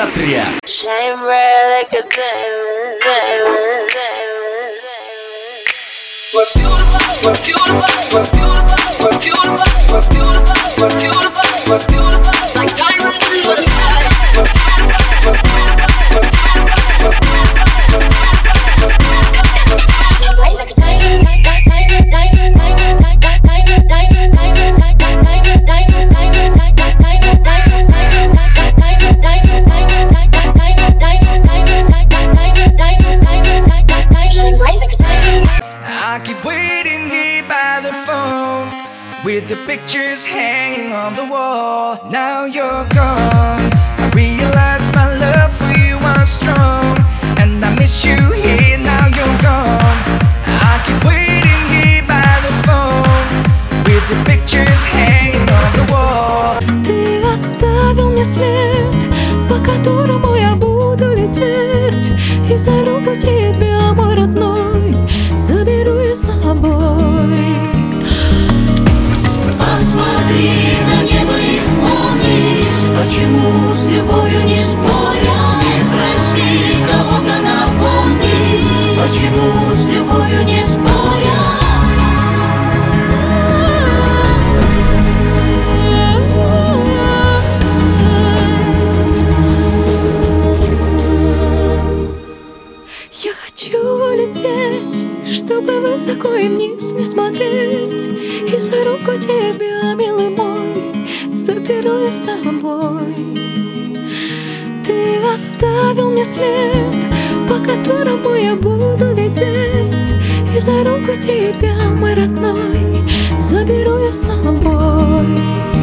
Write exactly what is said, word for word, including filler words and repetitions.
центре. I keep waiting here by the phone with the pictures hanging on the wall. Now you're gone. I realize my love for you was strong, and I miss you here. Now you're gone. I keep waiting here by the phone with the pictures hanging on the wall. Ты оставил мне след, по которому я буду лететь, и за руку тебя, мой родной, заберу я с собой. Посмотри на небо и вспомни, почему с любовью не споря. Не проси кого-то напомнить, почему с любовью не споря. Я хочу лететь, чтобы высоко и вниз не смотреть, и за руку тебя, милый мой, заберу я с собой. Ты оставил мне след, по которому я буду лететь, и за руку тебя, мой родной, заберу я с собой.